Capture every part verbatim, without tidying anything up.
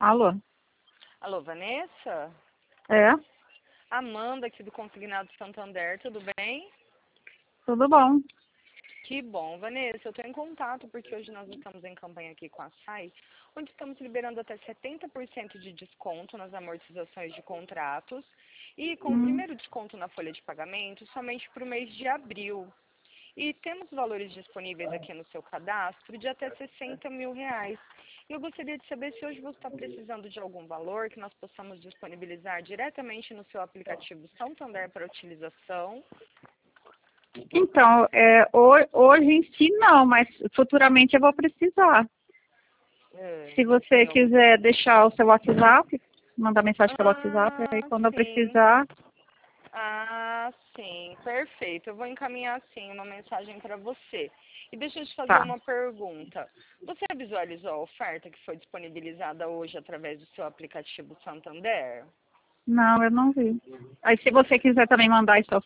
Alô? Alô, Vanessa? É? Amanda aqui do Consignado Santander, tudo bem? Tudo bom? Que bom, Vanessa, eu estou em contato porque hoje nós estamos em campanha aqui com a S A I, onde estamos liberando até setenta por cento de desconto nas amortizações de contratos e com o Hum. primeiro desconto na folha de pagamento somente para o mês de abril. E temos valores disponíveis aqui no seu cadastro de até sessenta mil reais. E eu gostaria de saber se hoje você está precisando de algum valor que nós possamos disponibilizar diretamente no seu aplicativo Santander para utilização. Então, é, ho- hoje em si não, mas futuramente eu vou precisar. É, Se você sim, eu... quiser deixar o seu WhatsApp, mandar mensagem pelo WhatsApp, aí Ah, quando eu sim. precisar, Ah, sim. Perfeito. Eu vou encaminhar, sim, uma mensagem para você. E deixa eu te fazer tá. uma pergunta. Você visualizou a oferta que foi disponibilizada hoje através do seu aplicativo Santander? Não, eu não vi. Aí se você quiser também mandar isso.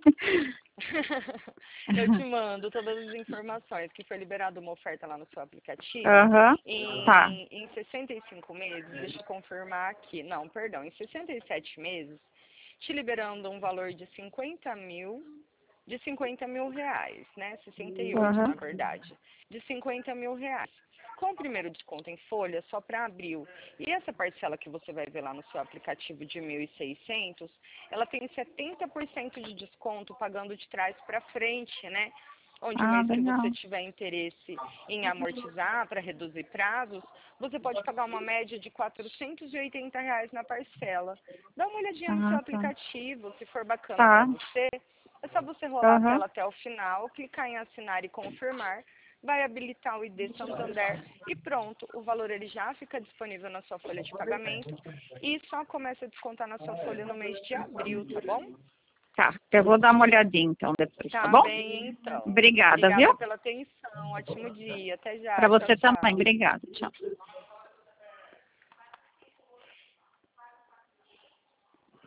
Eu te mando todas as informações, que foi liberada uma oferta lá no seu aplicativo. Aham, tá. Em, em sessenta e cinco meses, deixa eu confirmar aqui, não, perdão, em sessenta e sete meses, te liberando um valor de cinquenta mil, de cinquenta mil reais, né? sessenta e oito, na Aham, verdade, de cinquenta mil reais. Com o primeiro desconto em folha, só para abril. E essa parcela que você vai ver lá no seu aplicativo de mil e seiscentos, ela tem setenta por cento de desconto pagando de trás para frente, né? Onde o ah, mês que você legal. tiver interesse em amortizar para reduzir prazos, você pode pagar uma média de quatrocentos e oitenta reais na parcela. Dá uma olhadinha no seu Ah, tá. aplicativo, se for bacana para Tá, você. É só você rolar a aham. tela até o final, clicar em assinar e confirmar, vai habilitar o I D Santander e pronto, o valor ele já fica disponível na sua folha de pagamento e só começa a descontar na sua folha no mês de abril, tá bom? Tá, eu vou dar uma olhadinha então depois, tá Tá bom? bem, então. Obrigada, viu? Obrigada pela atenção, ótimo dia, até Para já, tchau, você também, tchau. obrigada. Tchau.